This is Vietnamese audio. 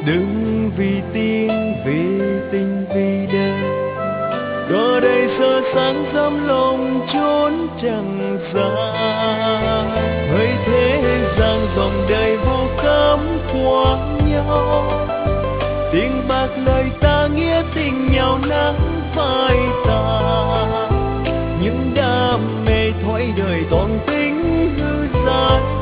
Đừng vì tiếng, vì tình, vì đời, có đây sơ sáng dám lòng trốn chẳng gian. Hỡi thế gian vòng đời vô cấm qua nhau, tiếng bạc lời ta nghĩa tình nhau nắng phai tàn. Những đam mê thoái đời toàn tính hư gian,